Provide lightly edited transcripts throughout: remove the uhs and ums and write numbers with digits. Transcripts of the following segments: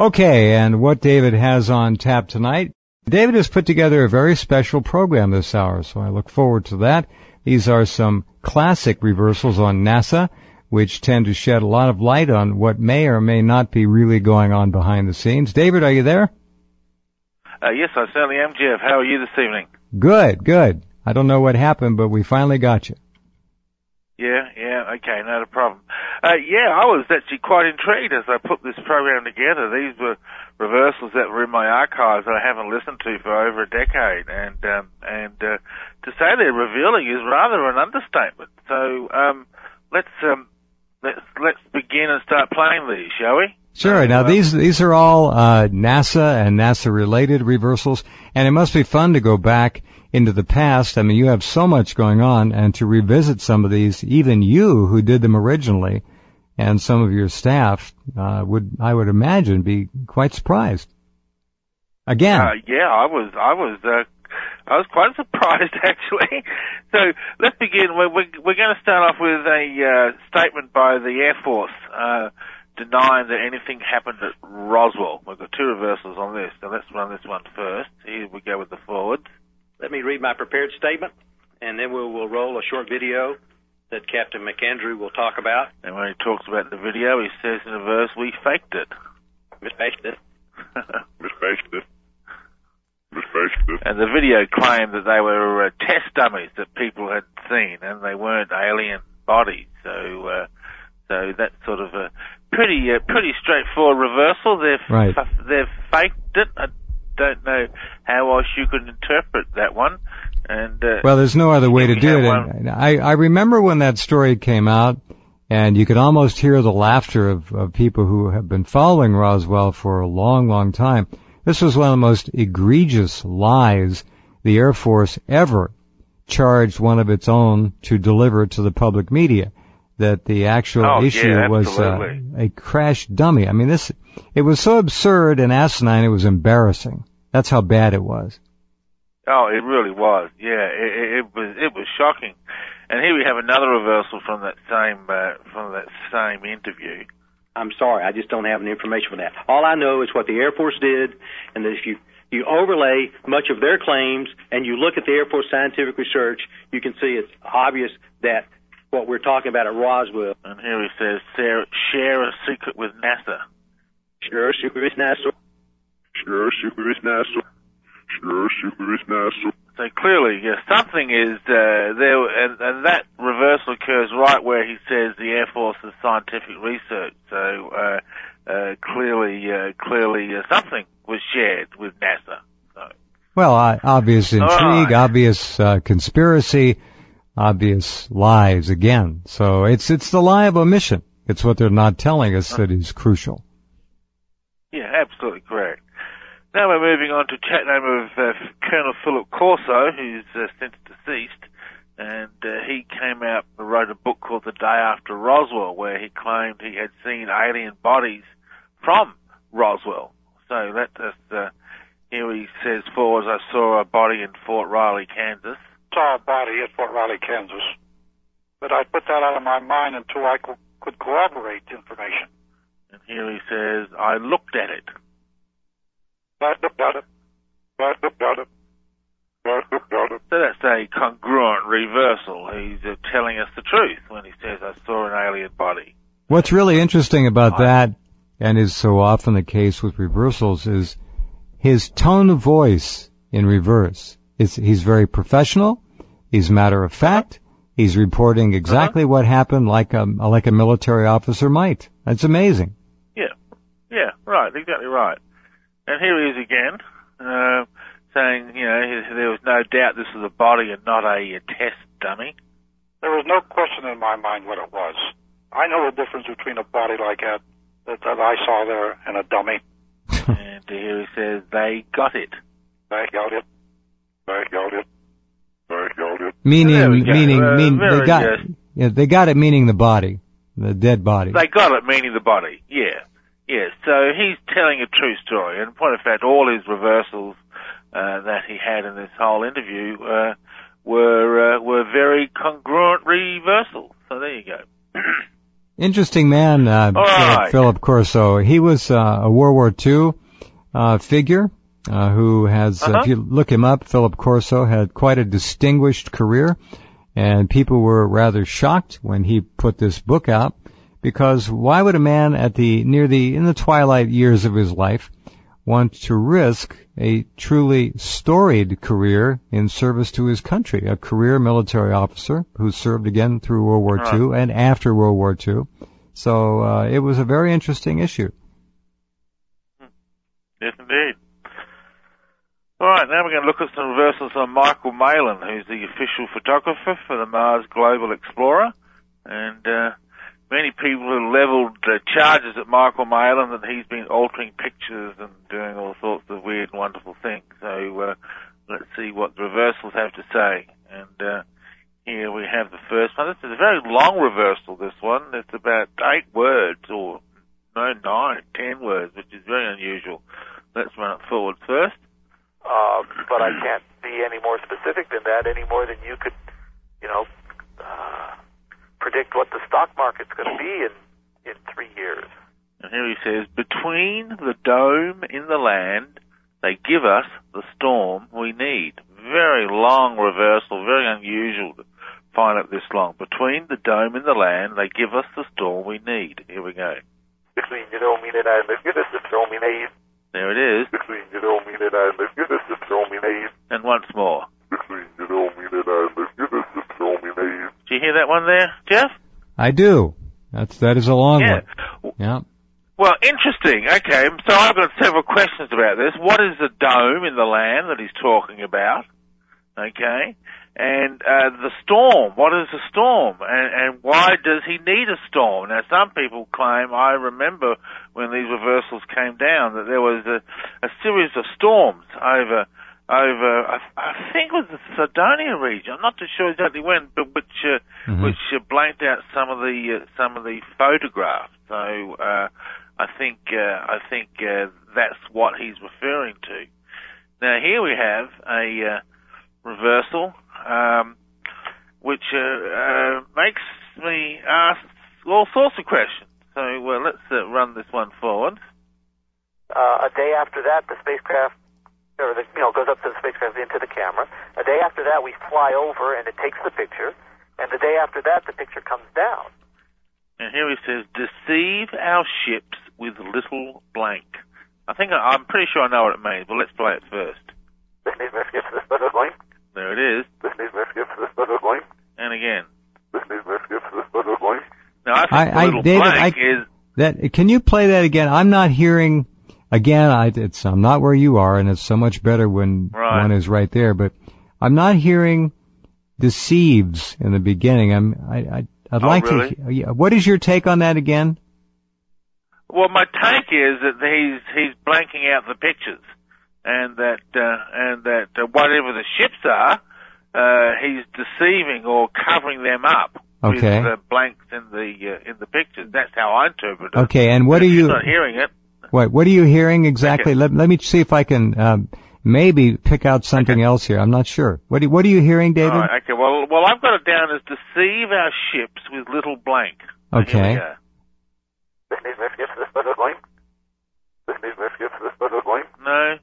Okay, and what David has on tap tonight, David has put together a very special program this hour, so I look forward to that. These are some classic reversals on NASA, which tend to shed a lot of light on what may or may not be really going on behind the scenes. David, are you there? Yes, I certainly am, Jeff. How are you this evening? Good, good. I don't know what happened, but we finally got you. Yeah, okay, not a problem. I was actually quite intrigued as I put this program together. These were reversals that were in my archives that I haven't listened to for over a decade, and to say they're revealing is rather an understatement. So let's begin and start playing these, shall we? Sure. Now these are all NASA and NASA related reversals, and it must be fun to go back into the past. I mean, you have so much going on, and to revisit some of these, even you who did them originally, and some of your staff I would imagine, be quite surprised. Again. I was quite surprised actually. So let's begin. We're going to start off with a statement by the Air Force denying that anything happened at Roswell. We've got two reversals on this, so let's run this one first. Here we go with the forwards. Let me read my prepared statement, and then we'll roll a short video that Captain McAndrew will talk about. And when he talks about the video, he says in a verse, "We faked it." Misfaked it. Misfaked it. And the video claimed that they were test dummies that people had seen, and they weren't alien bodies. So that's sort of a pretty straightforward reversal. They've faked it. I don't know how else you could interpret that one. And well, there's no other way to do it. And I remember when that story came out, and you could almost hear the laughter of people who have been following Roswell for a long, long time. This was one of the most egregious lies the Air Force ever charged one of its own to deliver to the public media, that the actual issue was a crash dummy. I mean, it was so absurd and asinine, it was embarrassing. That's how bad it was. Oh, it really was. Yeah, it was shocking. And here we have another reversal from that same interview. I'm sorry, I just don't have any information for that. All I know is what the Air Force did, and that if you overlay much of their claims and you look at the Air Force scientific research, you can see it's obvious that what we're talking about at Roswell. And here he says, share a secret with NASA. Share a secret with NASA. Share a secret with NASA. Share a secret with NASA. So clearly, something is there, and that reversal occurs right where he says the Air Force's scientific research. So clearly, something was shared with NASA. So. Well, obvious intrigue, obvious conspiracy, obvious lies again. So it's the lie of omission. It's what they're not telling us that is crucial. Yeah, absolutely correct. Now we're moving on to chat name of Colonel Philip Corso, who's since deceased, and he came out and wrote a book called The Day After Roswell, where he claimed he had seen alien bodies from Roswell. So here he says, forwards, I saw a body in Fort Riley, Kansas. Saw a body at Fort Riley, Kansas, but I put that out of my mind until I could corroborate the information. And here he says, I looked at it. So that's a congruent reversal. He's telling us the truth when he says, I saw an alien body. What's really interesting about that, and is so often the case with reversals, is his tone of voice in reverse. He's very professional. He's matter of fact. He's reporting exactly what happened like a military officer might. That's amazing. Yeah, right, exactly right. And here he is again, saying, there was no doubt this was a body and not a test dummy. There was no question in my mind what it was. I know the difference between a body like that I saw there and a dummy. And here he says, they got it. They got it. They got it. They got it. They got it, meaning the body, the dead body. They got it, meaning the body, yeah. So he's telling a true story. And in point of fact, all his reversals that he had in this whole interview were very congruent reversals. So there you go. Interesting man, Philip Corso. He was a World War II figure who has, if you look him up, Philip Corso had quite a distinguished career, and people were rather shocked when he put this book out, because why would a man in the twilight years of his life want to risk a truly storied career in service to his country, a career military officer who served again through World War II and after World War II. So it was a very interesting issue. Yes, indeed. All right, now we're going to look at some reversals on Michael Malin, who's the official photographer for the Mars Global Explorer. And many people have levelled charges at Michael Malin that he's been altering pictures and doing all sorts of weird and wonderful things. So let's see what the reversals have to say. And here we have the first one. This is a very long reversal, this one. It's about 8 words, or 9, 10 words, which is very unusual. Let's run it forward first. But I can't be any more specific than that, any more than you could, predict what the stock market's going to be in 3 years. And here he says, between the dome in the land, they give us the storm we need. Very long reversal, very unusual to find it this long. Between the dome in the land, they give us the storm we need. Here we go. Between the dome in the land, they give us the storm we need. There it is. Between the dome in the land, they give us the storm we need. And once more. Between the dome in the land, they give us the storm we need. Do you hear that one there, Jeff? I do. That is a long one. Yeah. Well, interesting. Okay, so I've got several questions about this. What is the dome in the land that he's talking about? Okay. And the storm, what is a storm? And why does he need a storm? Now, some people claim, I remember when these reversals came down, that there was a series of storms over I think it was the Sardinia region. I'm not too sure exactly when, but which blanked out some of the photographs. So I think that's what he's referring to. Now here we have a reversal, which makes me ask all sorts of questions. So let's run this one forward. A day after that, the spacecraft, goes up to the spacecraft into the camera. A day after that, we fly over and it takes the picture. And the day after that, the picture comes down. And here he says, deceive our ships with little blank. I'm pretty sure I know what it means, but let's play it first. There it is. And again. Now, I think little blank is... Can you play that again? I'm not hearing... Again, I'm not where you are, and it's so much better when one is right there. But I'm not hearing deceives in the beginning. I'd like really? to. Yeah, what is your take on that again? Well, my take is that he's blanking out the pictures, and that whatever the ships are, he's deceiving or covering them up with the blanks in the pictures. That's how I interpret it. Okay, and what are you? Not hearing it. What are you hearing exactly? Okay. Let me see if I can maybe pick out something else here. I'm not sure. What are you hearing, David? All right, okay. Well, I've got it down as deceive our ships with little blank. So okay. No.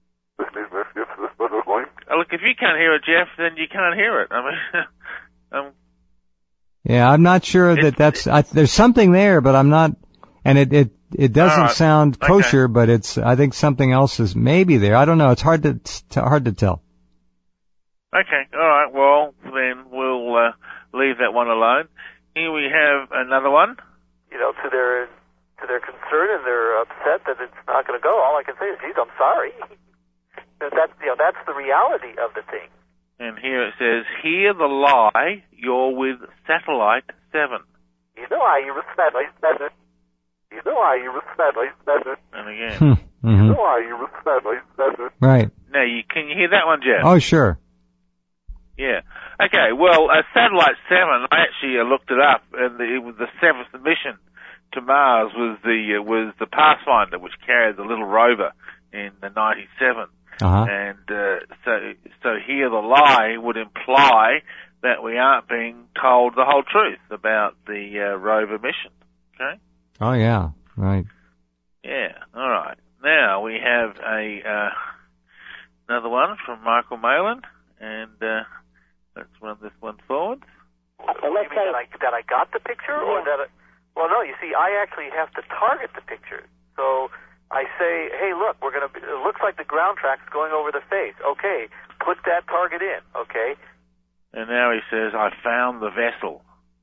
Look, if you can't hear it, Jeff, then you can't hear it. I mean, yeah, I'm not sure that's. There's something there, but I'm not. And it doesn't sound kosher, but I think something else is maybe there. I don't know. It's hard to tell. Okay. All right. Well, then we'll leave that one alone. Here we have another one. To their concern, and they're upset that it's not going to go. All I can say is, geez, I'm sorry. That's the reality of the thing. And here it says, hear the lie, you're with Satellite 7. You know how you respect Satellite 7. You know how you respect Satellite 7. And again. Mm-hmm. You know how you respect Satellite 7. Right. Now, can you hear that one, Jeff? Oh, sure. Yeah. Okay, well, Satellite 7, I actually looked it up, and it was the 7th mission to Mars was the Pathfinder, which carried the little rover in the 97. Uh-huh. And so here the lie would imply that we aren't being told the whole truth about the rover mission. Okay? Oh, yeah. Right. Yeah, all right. Now we have another one from Michael Malin, and let's run this one forward. You mean that I got the picture, or that? Well, no. You see, I actually have to target the picture. So I say, "Hey, look, it looks like the ground track's going over the face. Okay, put that target in. Okay." And now he says, "I found the vessel."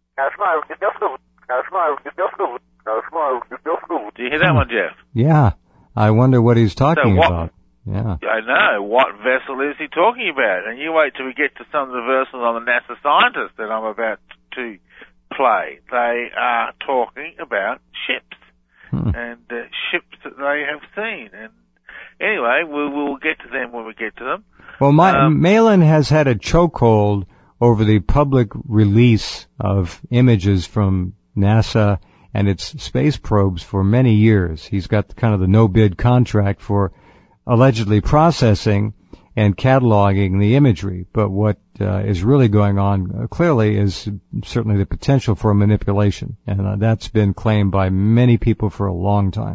Do you hear that one, Jeff? Yeah. I wonder what he's talking about. Yeah. I know. What vessel is he talking about? And you wait till we get to some of the verses on the NASA scientists that I'm about to play. They are talking about ships and ships that they have seen. And anyway, we'll get to them when we get to them. Well, Malin has had a chokehold over the public release of images from NASA and its space probes for many years. He's got kind of the no-bid contract for allegedly processing and cataloging the imagery. But what is really going on clearly is certainly the potential for manipulation, and that's been claimed by many people for a long time.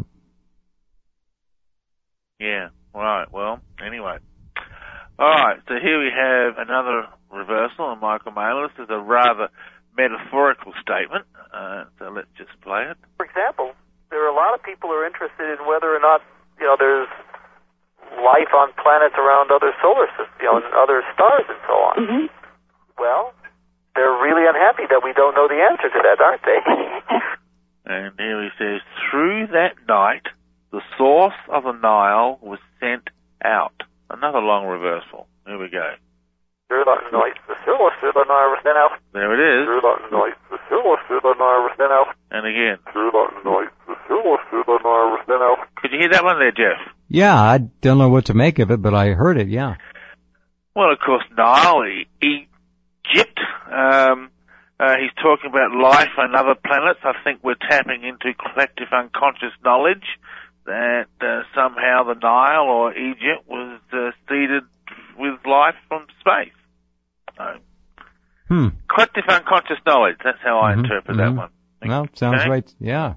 Yeah, right. Well, anyway. All right, so here we have another reversal on Michael Malin. This is a rather metaphorical statement, so let's just play it. For example, there are a lot of people who are interested in whether or not, there's life on planets around other solar systems, and other stars and so on. Mm-hmm. Well, they're really unhappy that we don't know the answer to that, aren't they? And here he says, through that night, the source of the Nile was sent out. Another long reversal. Here we go. There it is. And again. Could you hear that one there, Jeff? Yeah, I don't know what to make of it, but I heard it, yeah. Well, of course, Nile, Egypt. He's talking about life on other planets. I think we're tapping into collective unconscious knowledge that somehow the Nile or Egypt was seeded with life from space. Collective unconscious knowledge, that's how I interpret that one. Well, sounds right. Yeah.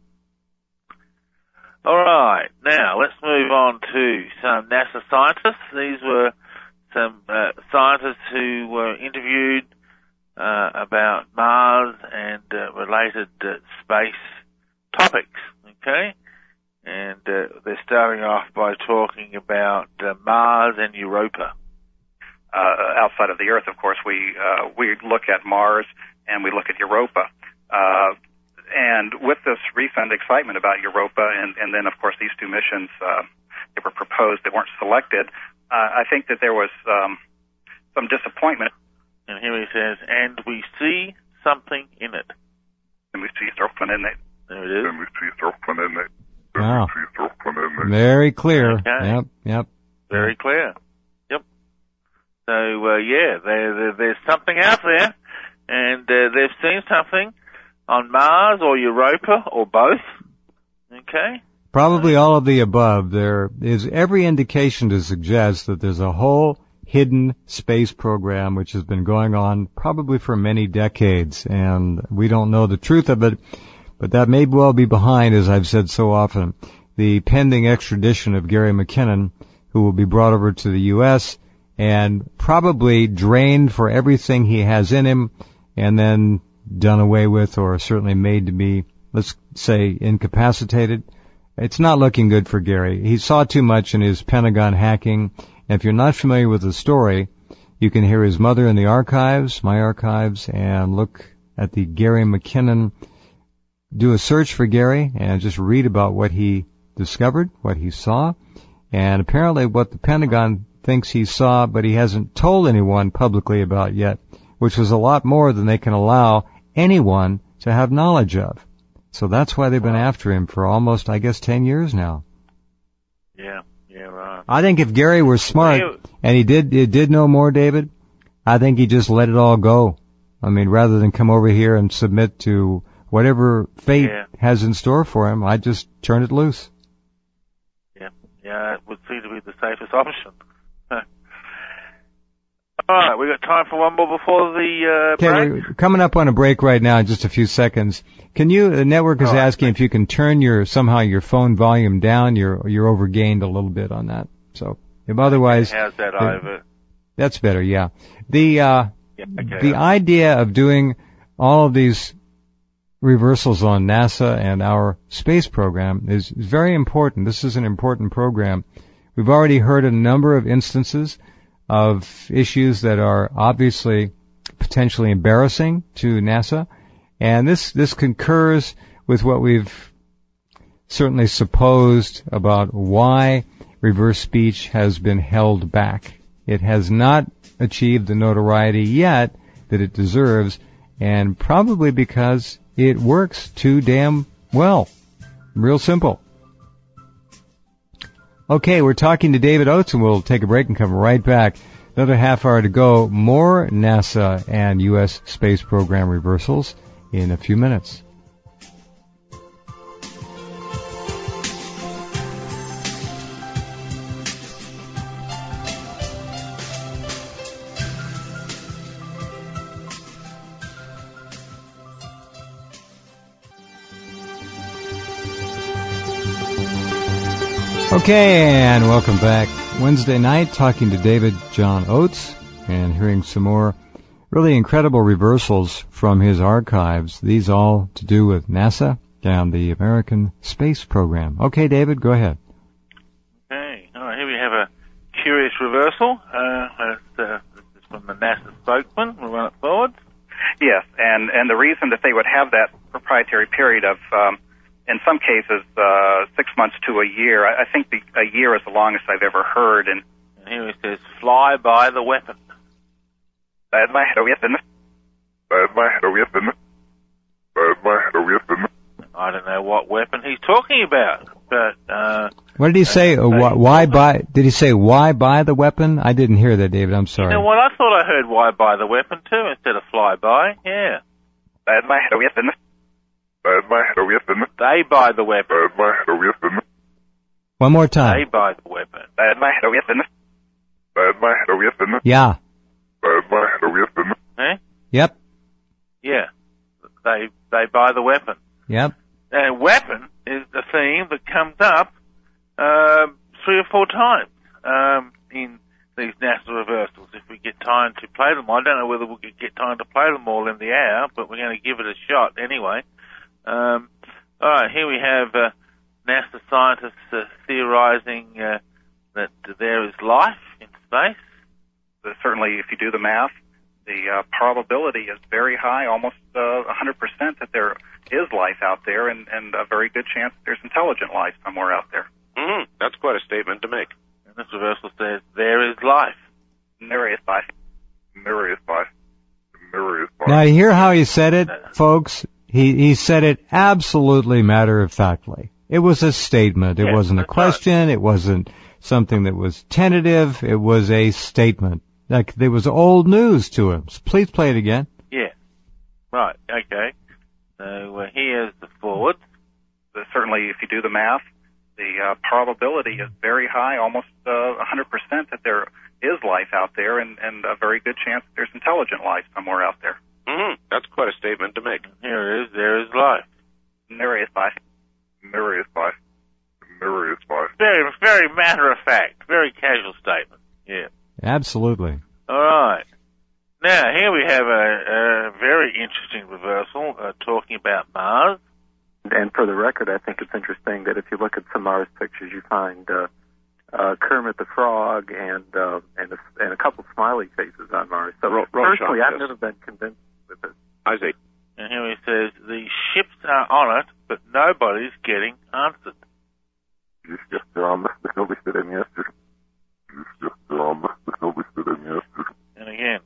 All right, now let's move on to some NASA scientists. These were some scientists who were interviewed about Mars and related space topics, okay? And they're starting off by talking about Mars and Europa. Outside of the Earth, of course, we look at Mars and we look at Europa. And with this recent excitement about Europa, and then, of course, these two missions, they were proposed, they weren't selected, I think that there was some disappointment. And here he says, and we see something in it. And we see something in it. There it is. And we see something in it. Wow. Very clear. Okay. Yep. Very clear. Yep. So, there's something out there, and they've seen something on Mars or Europa or both. Okay? Probably all of the above. There is every indication to suggest that there's a whole hidden space program which has been going on probably for many decades, and we don't know the truth of it, but that may well be behind, as I've said so often, the pending extradition of Gary McKinnon, who will be brought over to the U.S. and probably drained for everything he has in him and then done away with, or certainly made to be, let's say, incapacitated. It's not looking good for Gary. He saw too much in his Pentagon hacking. And if you're not familiar with the story, you can hear his mother in the archives, my archives, and look at the Gary McKinnon. Do a search for Gary and just read about what he discovered, what he saw, and apparently what the Pentagon thinks he saw, but he hasn't told anyone publicly about yet, which was a lot more than they can allow anyone to have knowledge of. So that's why they've been after him for almost, 10 years now. Yeah, right. I think if Gary were smart, and he did know more, David, I think he just let it all go. I mean, rather than come over here and submit to whatever fate has in store for him, I'd just turn it loose. Yeah, it would seem to be the safest option. All right, we got time for one more before the break. Okay, we're coming up on a break right now in just a few seconds. Can you, the network is asking if you can turn your phone volume down. You're overgained a little bit on that. So, if otherwise. How's that over? That's better, yeah. The idea of doing all of these reversals on NASA and our space program is very important. This is an important program. We've already heard a number of instances of issues that are obviously potentially embarrassing to NASA, and this concurs with what we've certainly supposed about why reverse speech has been held back. It has not achieved the notoriety yet that it deserves, and probably because it works too damn well. Real simple. Okay, we're talking to David Oates, and we'll take a break and come right back. Another half hour to go. More NASA and U.S. space program reversals in a few minutes. Okay, and welcome back. Wednesday night, talking to David John Oates and hearing some more really incredible reversals from his archives. These all to do with NASA and the American space program. Okay, David, go ahead. Okay, all right, here we have a curious reversal. This is from the NASA spokesman. We'll run it forward. Yes, and the reason that they would have that proprietary period of in some cases, 6 months to a year. I think a year is the longest I've ever heard. And here it says, fly by the weapon. By the weapon. I don't know what weapon he's talking about, but... what did he say? Why buy? Did he say why buy the weapon? I didn't hear that, David. I'm sorry. You know what? I thought I heard why buy the weapon too instead of fly by. Yeah. By the weapon. They buy the weapon. One more time. They buy the weapon. Yeah. Eh? Yep. Yeah. They buy the weapon. Yep. And weapon is the theme that comes up 3 or 4 times in these NASA reversals. If we get time to play them, I don't know whether we'll get time to play them all in the hour, but we're going to give it a shot anyway. All right, here we have NASA scientists theorizing that there is life in space. Certainly, if you do the math, the probability is very high, almost 100% that there is life out there, and a very good chance that there's intelligent life somewhere out there. Mm-hmm. That's quite a statement to make. And this reversal says there is life. There is life. There is life. There is life. Now, you hear how he said it, folks? He said it absolutely matter-of-factly. It was a statement. It wasn't a question. Right. It wasn't something that was tentative. It was a statement. Like there was old news to him. So please play it again. Yeah. Right. Okay. So here's the forward. Certainly, if you do the math, the probability is very high, almost 100% that there is life out there, and a very good chance that there's intelligent life somewhere out there. Mm-hmm. That's quite a statement to make. Here it is. There is life. There is life. There is life. There is life. Very, very matter of fact. Very casual statement. Yeah. Absolutely. All right. Now, here we have a very interesting reversal talking about Mars. And for the record, I think it's interesting that if you look at some Mars pictures, you find Kermit the Frog and a couple smiley faces on Mars. So personally, I've never been convinced with this. Isaac. And here he says, the ships are on it, but nobody's getting answered. And again.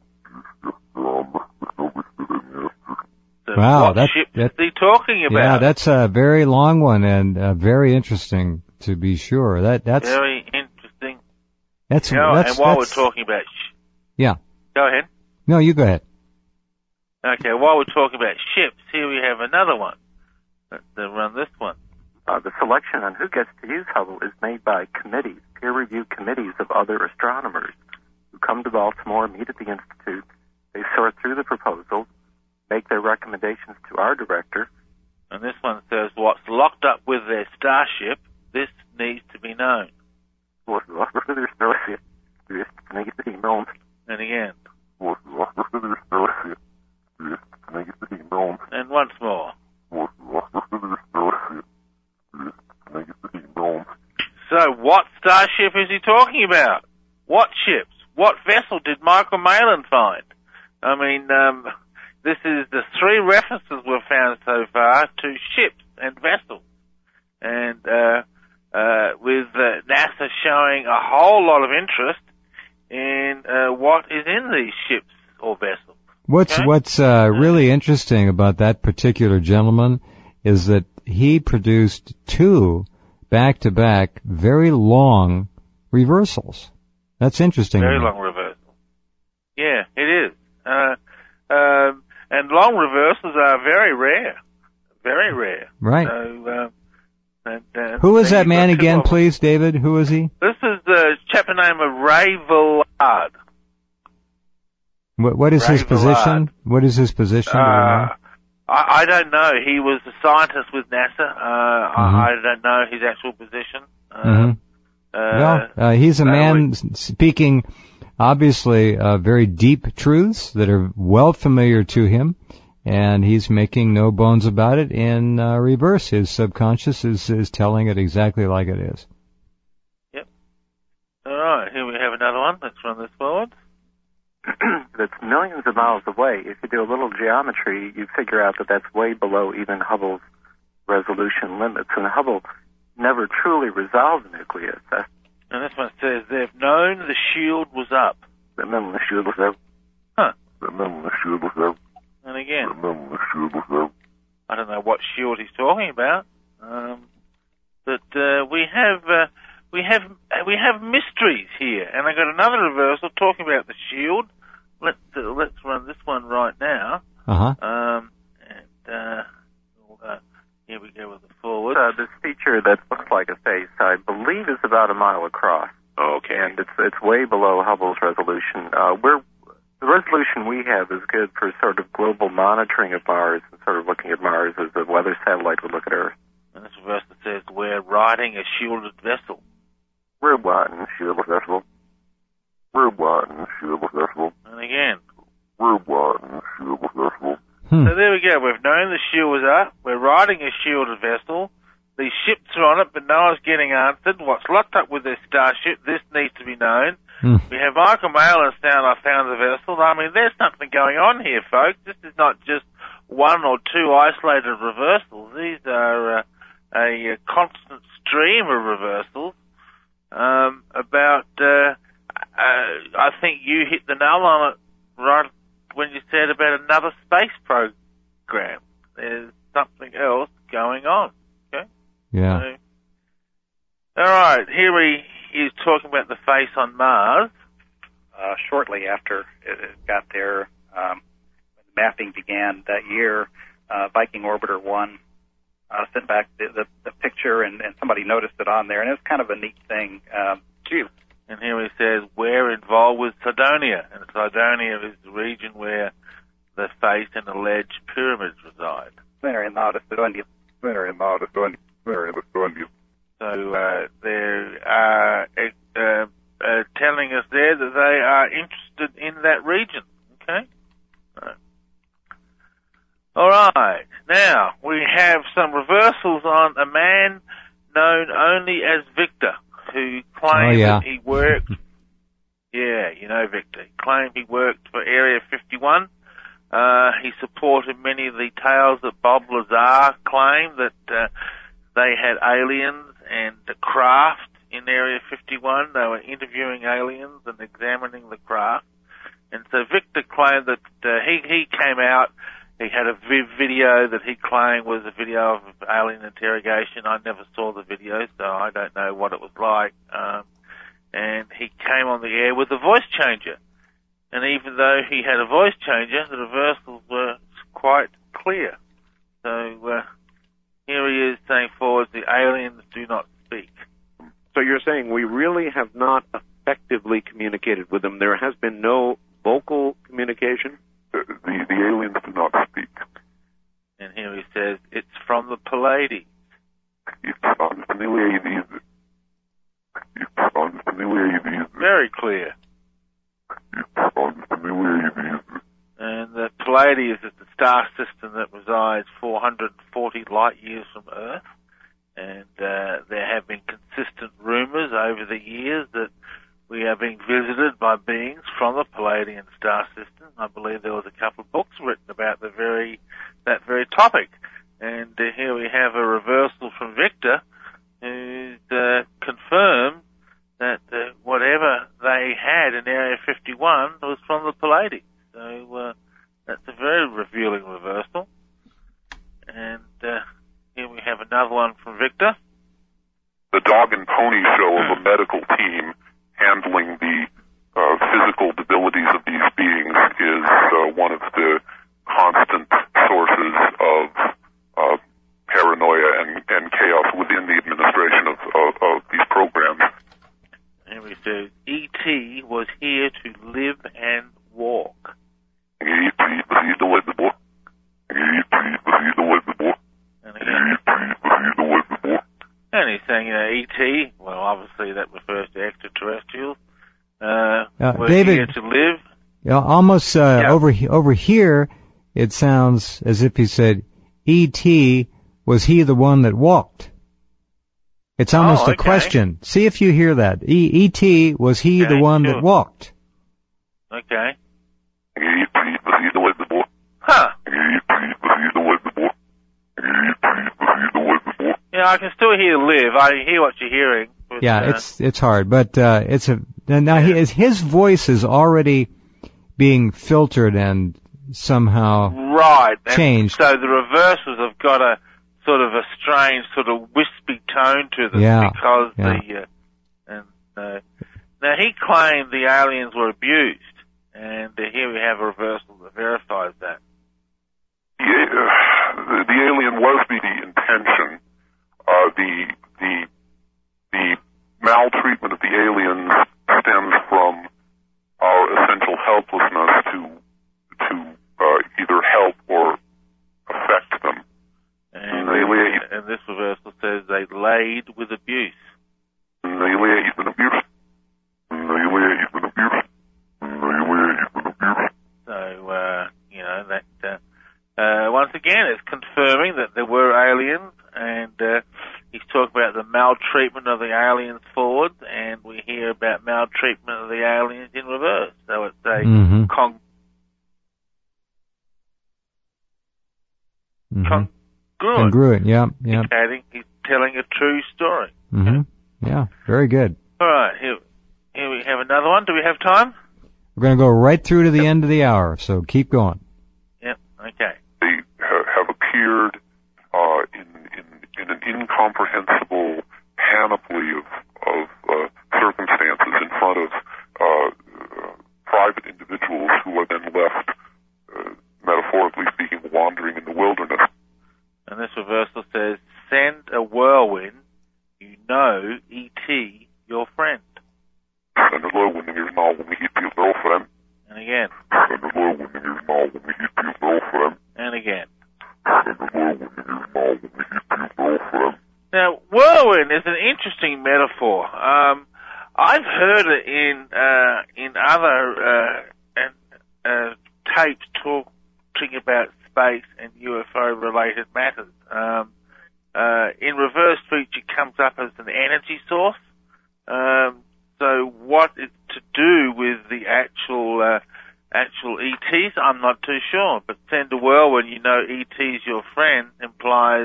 So wow, what ships is he talking about? Yeah, that's a very long one and very interesting to be sure. That's very interesting. And while we're talking about yeah. Go ahead. No, you go ahead. Okay, while we're talking about ships, here we have another one. Let's run this one. The selection on who gets to use Hubble is made by committees, peer-reviewed committees of other astronomers who come to Baltimore, meet at the Institute. They sort through the proposals, make their recommendations to our director. And this one says, what's locked up with their starship, this needs to be known. What's locked up with their starship, this needs to be known. And again. What's locked up with their starship, this needs to be known. And once more. What's locked up with their starship, this needs to be known. So what starship is he talking about? What ships? What vessel did Michael Malin find? I mean, this is the 3 references we've found so far to ships and vessels. And with NASA showing a whole lot of interest in what is in these ships or vessels. What's really interesting about that particular gentleman is that he produced 2 back-to-back very long reversals. That's interesting. Very long reversals. Yeah, it is. And long reversals are very rare. Very rare. Right. So, who is that man again, please, David? Who is he? This is the chapter named Ray Villard. What is his position? What is his position? I don't know. He was a scientist with NASA. I don't know his actual position. He's a man speaking, obviously, very deep truths that are well familiar to him, and he's making no bones about it in reverse. His subconscious is telling it exactly like it is. Yep. All right, here we have another one. Let's run this forward. That's millions of miles away. If you do a little geometry, you figure out that that's way below even Hubble's resolution limits, and Hubble never truly resolved the nucleus. And this one says they've known the shield was up. They've known the shield was up. Huh. They've known the shield was up. And again, they've known the shield was up. I don't know what shield he's talking about, but we have mysteries here. And I got another reversal talking about the shield. Let's run this one right now. Here we go with the forward. This feature that looks like a face, I believe, is about a mile across. Okay. And it's way below Hubble's resolution. The resolution we have is good for sort of global monitoring of Mars and sort of looking at Mars as a weather satellite would look at Earth. And this verse that says, we're riding a shielded vessel. We're riding a shielded vessel. We're riding a shielded vessel. And again. We're riding a shielded vessel. So there we go. We've known the shield was up. We're riding a shielded vessel. These ships are on it, but no one's getting answered. What's locked up with this starship? This needs to be known. We have Michael Malin saying, I found the vessel. I mean, there's something going on here, folks. This is not just 1 or 2 isolated reversals. These are a constant stream of reversals. I think you hit the nail on it right when you said about another space program. There's something else going on. Okay? Yeah. So, all right, here he is talking about the face on Mars. Shortly after it got there, when the mapping began that year, Viking Orbiter 1 sent back the picture, and somebody noticed it on there, and it was kind of a neat thing. And here he says, we're involved with Cydonia, and Cydonia is the region where the face and alleged pyramids reside. They're in Cydonia. They're in Cydonia. They're in Cydonia. So they are telling us there that they are interested in that region. Okay? All right. Now, we have some reversals on a man known only as Victor, who claimed that he worked... Yeah, you know Victor. He claimed he worked for Area 51. He supported many of the tales that Bob Lazar claimed that they had aliens and the craft in Area 51. They were interviewing aliens and examining the craft. And so Victor claimed that he came out. He had a video that he claimed was a video of alien interrogation. I never saw the video, so I don't know what it was like. And he came on the air with a voice changer. And even though he had a voice changer, the reversals were quite clear. So here he is saying forward, the aliens do not speak. So you're saying we really have not effectively communicated with them. There has been no vocal communication. The aliens do not speak. And here he says, it's from the Pleiades. It's from the Pleiades. It's from the Pleiades. Very clear. It's from the Pleiades. And the Pleiades is the star system that resides 440 light years from Earth. And there have been consistent rumors over the years that we are being visited by beings from the Palladian star system. I believe there was a couple of books written about that very topic. And here we have a reversal from Victor, who's confirmed that whatever they had in Area 51 was from the Palladians. So that's a very revealing reversal. And here we have another one from Victor. The dog and pony show of a medical team handling the physical debilities of these beings is one of the constant sources of paranoia and chaos within the administration of these programs. And we say, E.T. was here to live and walk. E.T. was here to live and walk. E.T. was here to live and walk. And he's saying, E.T., well, obviously that refers to extraterrestrials. David, here to live. Almost over here, it sounds as if he said, E.T., was he the one that walked? It's almost a question. See if you hear that. E.T., was he the one that walked? Okay. E.T., was he the one that walked? Huh. E.T., was he the one that walked? Yeah, I can still hear live. I hear what you're hearing. But, it's hard, but his voice is already being filtered and somehow changed. So the reversals have got a sort of a strange sort of wispy tone to them because now he claimed the aliens were abused, and here we have a reversal that verifies that. The alien was the intention. The maltreatment of the aliens stems from our essential helplessness to either help or affect them. And this reversal says they laid with abuse. They laid with abuse. They laid with abuse. They laid with abuse. So once again, it's confirming that there were aliens, and he's talking about the maltreatment of the aliens forward, and we hear about maltreatment of the aliens in reverse. So it's a congruent. Yeah. He's telling a true story. Mm-hmm. Yeah, very good. All right, here we have another one. Do we have time? We're going to go right through to the end of the hour, so keep going. Yep. Okay. They have appeared in an incomprehensible panoply of circumstances in front of private individuals who are then left, metaphorically speaking, wandering in the wilderness. And this reversal says, send a whirlwind, you know E.T., your friend. Send a whirlwind in your mouth when we hit your girlfriend. And again. Send a whirlwind in your mouth when we hit your girlfriend. And again. Send a whirlwind in your mouth when we hit your girlfriend. Now, whirlwind is an interesting metaphor. I've heard it in other tapes talking about space and UFO-related matters. In reverse, feature comes up as an energy source. So what it's to do with the actual ETs, I'm not too sure. But send a whirlwind, you know ET's your friend, implies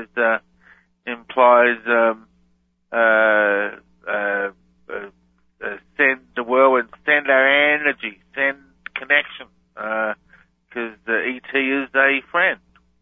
send the whirlwind, send our energy, send connection, because the ET is a friend.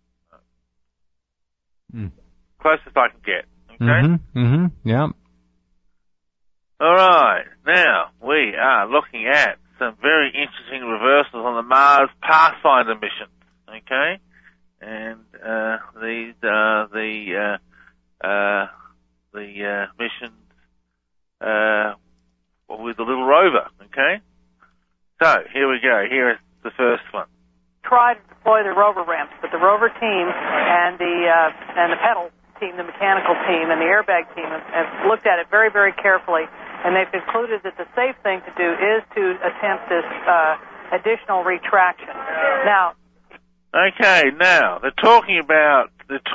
Closest I can get. Okay. Yeah. All right. Now we are looking at some very interesting reversals on the Mars Pathfinder mission. Okay, and these are the missions. with the little rover, okay? So, here we go. Here is the first one. Try to deploy the rover ramps, but the rover team and the pedal team, the mechanical team, and the airbag team have looked at it very, very carefully, and they've concluded that the safe thing to do is to attempt this additional retraction. Now, okay, now they're talking about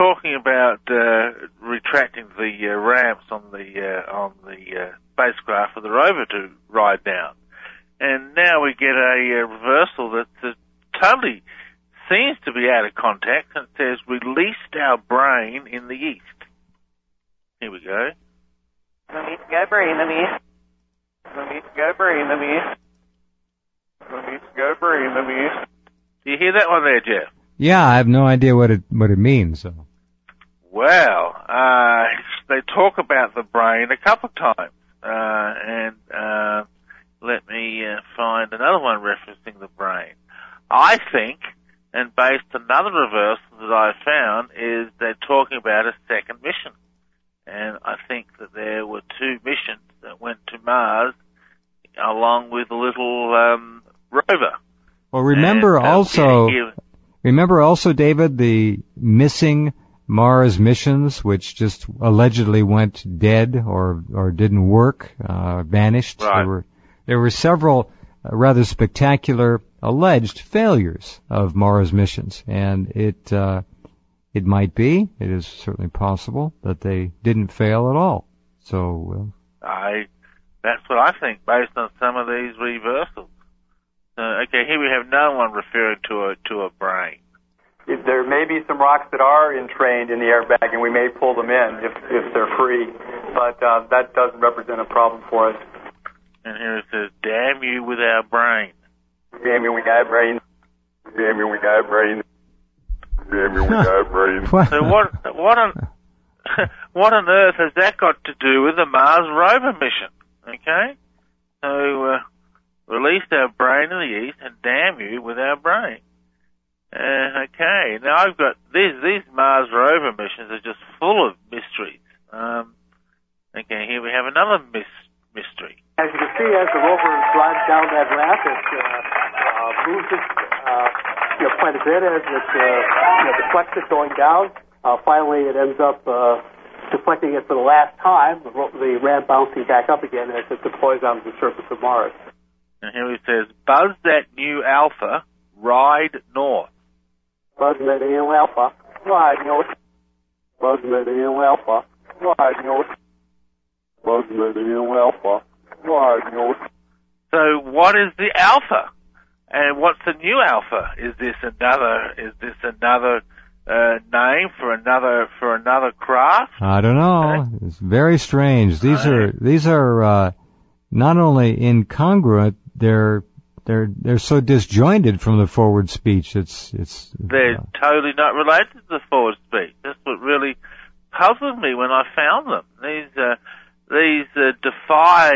retracting the ramps on the spacecraft for the rover to ride down, and now we get a reversal that totally seems to be out of context, and it says released our brain in the east. Here we go. Released our brain in the east. Released our brain in the east. Released our brain in the east. Do you hear that one there, Jeff? Yeah, I have no idea what it means. So. Well, they talk about the brain a couple of times, and let me find another one referencing the brain. I think, and based on another reversal that I found, is they're talking about a second mission. And I think that there were two missions that went to Mars along with a little rover. Well, remember also, David, the missing Mars missions, which just allegedly went dead or didn't work, vanished. Right. There were several rather spectacular alleged failures of Mars missions, and it might be, it is certainly possible that they didn't fail at all. So that's what I think based on some of these reversals. Okay, here we have no one referring to a brain. There may be some rocks that are entrained in the airbag, and we may pull them in if they're free, but that doesn't represent a problem for us. And here it says, "Damn you with our brain." Damn you, we got brains. Damn you, we got brains. Damn you, we got brains. So what on earth has that got to do with the Mars rover mission? Okay, so released our brain in the east, and damn you with our brain. Okay, now I've got these Mars rover missions are just full of mysteries. Okay, here we have another mystery. As you can see, as the rover glides down that ramp, it moves it quite a bit as it deflects it going down. Finally, it ends up deflecting it for the last time, the ramp bouncing back up again as it deploys onto the surface of Mars. And here it says, "Buzz that new Alpha, ride north." Buzz that new Alpha, ride north. Buzz that new Alpha, ride north. Buzz that new Alpha, ride north. So what is the Alpha? And what's the new Alpha? Is this another name for another craft? I don't know. Okay. It's very strange. These are not only incongruent, they're so disjointed from the forward speech. They're totally not related to the forward speech. That's what really puzzled me when I found them. These defy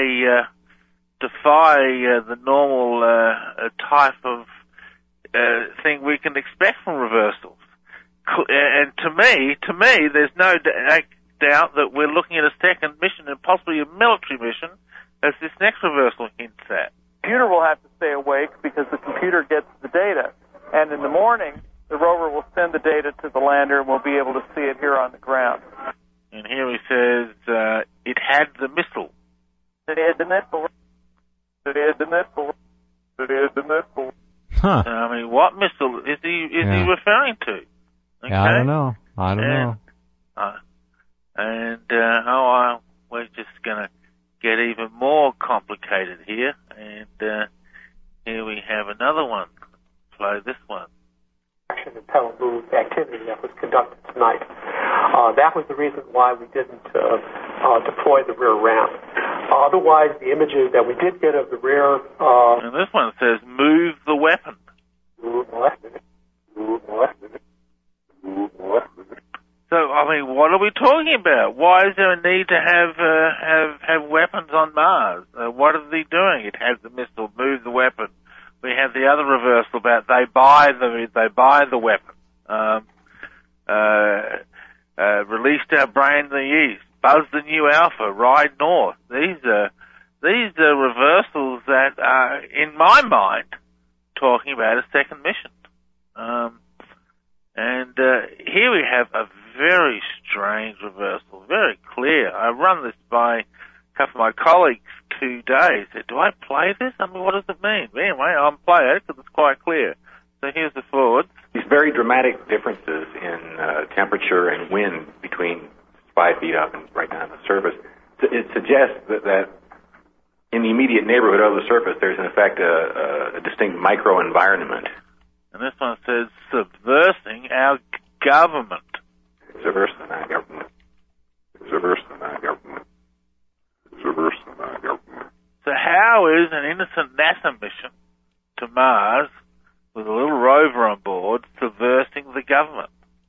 the normal type of thing we can expect from reversals. And to me, there's no doubt that we're looking at a second mission and possibly a military mission, as this next reversal hints at. The computer will have to stay awake because the computer gets the data. And in the morning, the rover will send the data to the lander and we'll be able to see it here on the ground. And here he says, it had the missile. It had the missile. It had the missile. It had the missile. Huh. I mean, what missile is he referring to? Okay. Yeah, I don't know. We're just going to get even more complicated here. And here we have another one. Play this one. And pedal move activity that was conducted tonight. That was the reason why we didn't deploy the rear ramp. Otherwise, the images that we did get of the rear... and this one says, move the weapon. Move the weapon. Move the weapon. Move the weapon. So, I mean, what are we talking about? Why is there a need to have weapons on Mars? What are they doing? It has the missile, move the weapon. We have the other reversal about they buy the weapon. Released our brain in the east. Buzz the new Alpha. Ride north. These these are reversals that are, in my mind, talking about a second mission. And here we have a very strange reversal, very clear. I run this by a couple of my colleagues today. Said, do I play this? I mean, what does it mean? Anyway, I'll play it because it's quite clear. So here's the forwards. These very dramatic differences in temperature and wind between 5 feet up and right down on the surface, it suggests that in the immediate neighborhood of the surface, there's in effect a distinct microenvironment. And this one says, subversing our government. Subversing our government. Subversing our government. Subversing our government. So how is an innocent NASA mission to Mars with a little rover on board subversing the government?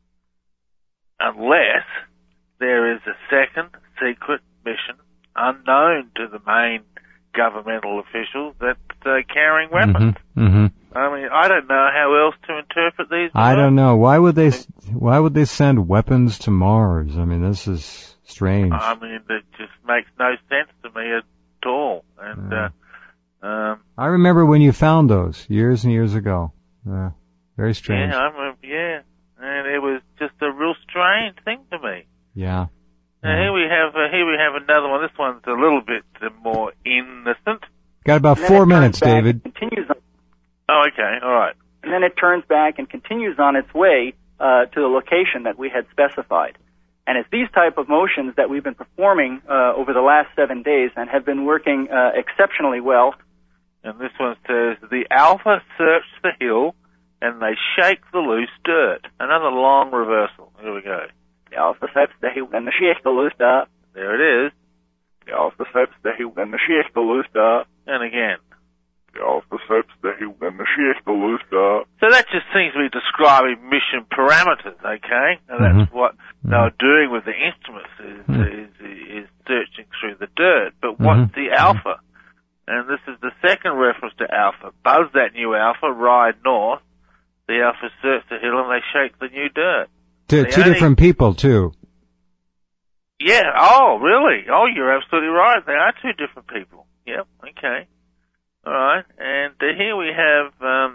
Unless there is a second secret mission unknown to the main governmental officials that are carrying weapons. Mm-hmm. I mean, I don't know how else to interpret these. I don't know. Why would they send weapons to Mars? I mean, this is strange. I mean, it just makes no sense to me at all. And I remember when you found those years and years ago. Very strange. Yeah, I remember. Yeah, and it was just a real strange thing to me. Yeah. Here we have another one. This one's a little bit more innocent. Got about 4 minutes, David. Continues on. Oh, okay, all right. And then it turns back and continues on its way to the location that we had specified. And it's these type of motions that we've been performing over the last 7 days and have been working exceptionally well. And this one says, the Alpha search the hill and they shake the loose dirt. Another long reversal. Here we go. The Alpha search the hill and they shake the loose dirt. There it is. The Alpha search the hill and they shake the loose dirt. And again. The Alpha search the hill and they shake the loose dirt. So that just seems to be describing mission parameters, okay? And that's what they were doing with the instruments is searching through the dirt. But what's the Alpha? And this is the second reference to Alpha. Buzz that new Alpha, ride north. The Alpha search the hill and they shake the new dirt. Two different people, too. Yeah, oh, really? Oh, you're absolutely right. They are two different people. Yep, okay. All right, and here we have,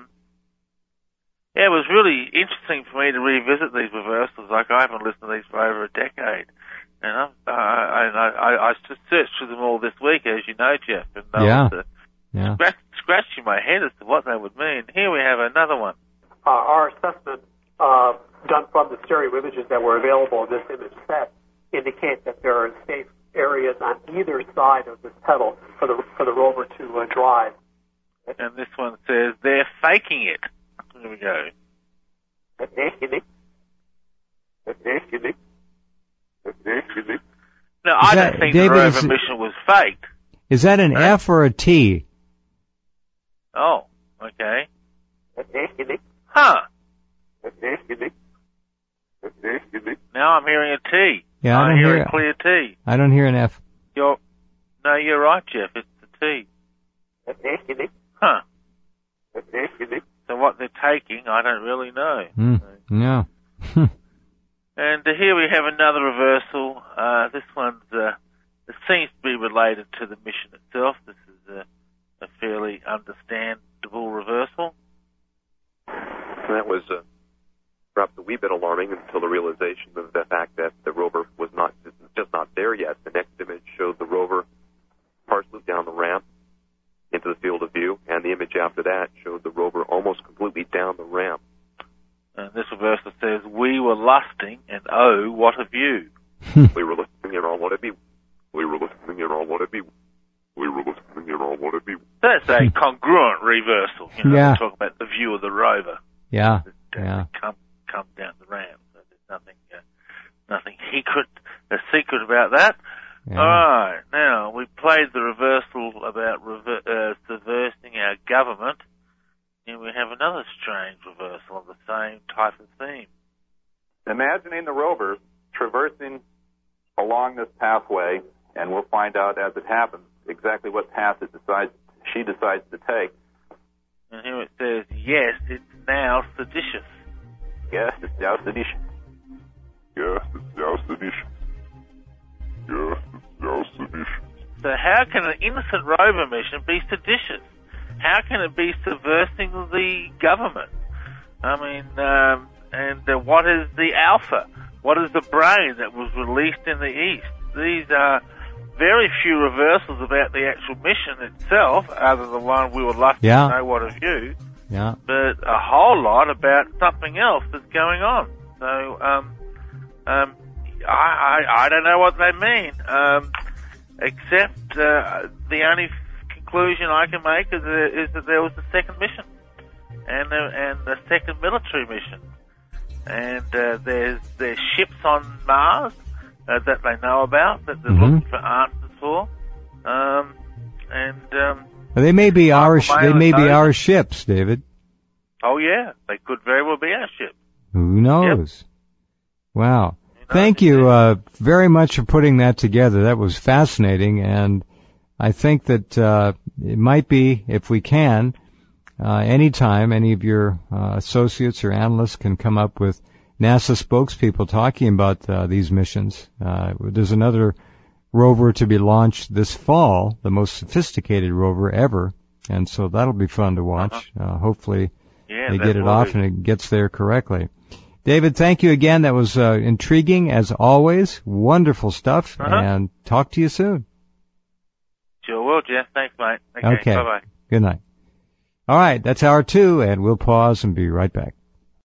it was really interesting for me to revisit these reversals. Like, I haven't listened to these for over a decade. And I just searched through them all this week, as you know, Jeff. And I was scratching my head as to what they would mean. Here we have another one. Our assessment done from the stereo images that were available in this image set indicate that there are safe areas on either side of this pedal for the rover to drive. And this one says they're faking it. Here we go. No, I don't think the rover mission was faked. Is that an F or a T? Oh, okay. Huh. Now I'm hearing a T. Yeah, I hear a clear T. I don't hear an F. No, you're right, Jeff. It's the T. Huh. So what they're taking, I don't really know. No. And here we have another reversal. This one's it seems to be related to the mission itself. This is a fairly understandable reversal. That was perhaps a wee bit alarming until the realization of the fact that the rover was just not there yet. The next image showed the rover partially down the ramp into the field of view, and the image after that showed the rover almost completely down the ramp. And this reversal says, we were lusting, and oh, what a view. We were listening in on what it be. We were listening in on what it be. We were listening in on what it be. That's a congruent reversal. You know, yeah. We talk about the view of the rover. Yeah. Come down the ramp. So there's nothing secret about that. Yeah. All right. Now, we played the reversal about subversing our government, and we have another strange reversal of the same type of theme. Imagining the rover traversing along this pathway, and we'll find out as it happens exactly what path she decides to take. And here it says, yes, it's now seditious. Yes, it's now seditious. Yes, it's now seditious. Yes, it's now seditious. how can an innocent rover mission be seditious? How can it be subversing the government? I mean, and what is the Alpha? What is the brain that was released in the East? These are very few reversals about the actual mission itself, other than the one we were lucky to know what of you. Yeah. But a whole lot about something else that's going on. So, I don't know what they mean, except the only conclusion I can make is that there was a second mission and a second military mission, and there's ships on Mars that they know about that they're looking for answers for, they may be our ships, David. Oh yeah, they could very well be our ships. Who knows? Yep. Wow. Thank you very much for putting that together. That was fascinating, and I think that it might be, if we can, anytime any of your associates or analysts can come up with NASA spokespeople talking about these missions. There's another rover to be launched this fall, the most sophisticated rover ever, and so that'll be fun to watch. Hopefully they get it off and it gets there correctly. David, thank you again. That was intriguing as always. Wonderful stuff, and talk to you soon. Sure will, Jeff. Thanks, mate. Okay. Bye-bye. Good night. All right, that's hour 2, and we'll pause and be right back.